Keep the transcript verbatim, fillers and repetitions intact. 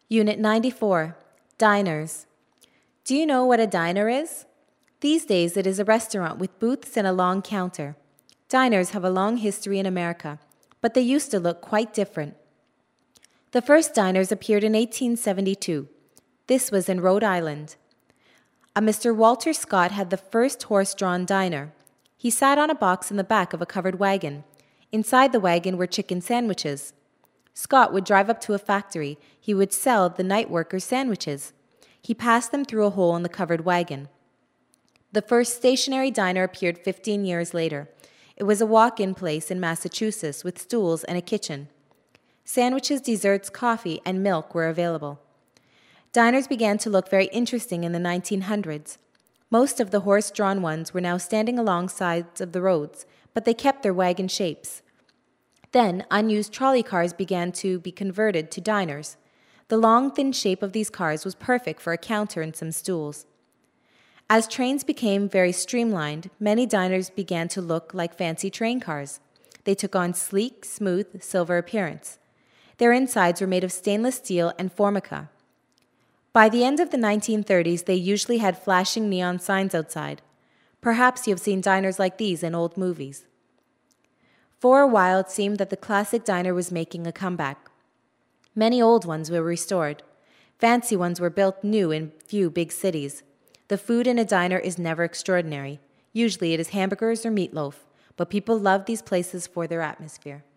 Unit ninety-four, Diners. Do you know what a diner is? These days it is a restaurant with booths and a long counter. Diners have a long history in America, but they used to look quite different. The first diners appeared in eighteen seventy-two. This was in Rhode Island. A Mister Walter Scott had the first horse-drawn diner. He sat on a box in the back of a covered wagon. Inside the wagon were chicken sandwiches. Scott would drive up to a factory. He would sell the night workers sandwiches. He passed them through a hole in the covered wagon. The first stationary diner appeared fifteen years later. It was a walk-in place in Massachusetts with stools and a kitchen. Sandwiches, desserts, coffee, and milk were available. Diners began to look very interesting in the nineteen hundreds. Most of the horse-drawn ones were now standing along sides of the roads, but they kept their wagon shapes. Then, unused trolley cars began to be converted to diners. The long, thin shape of these cars was perfect for a counter and some stools. As trains became very streamlined, many diners began to look like fancy train cars. They took on sleek, smooth, silver appearance. Their insides were made of stainless steel and formica. By the end of the nineteen thirties, they usually had flashing neon signs outside. Perhaps you have seen diners like these in old movies. For a while, it seemed that the classic diner was making a comeback. Many old ones were restored. Fancy ones were built new in few big cities. The food in a diner is never extraordinary. Usually it is hamburgers or meatloaf, but people love these places for their atmosphere.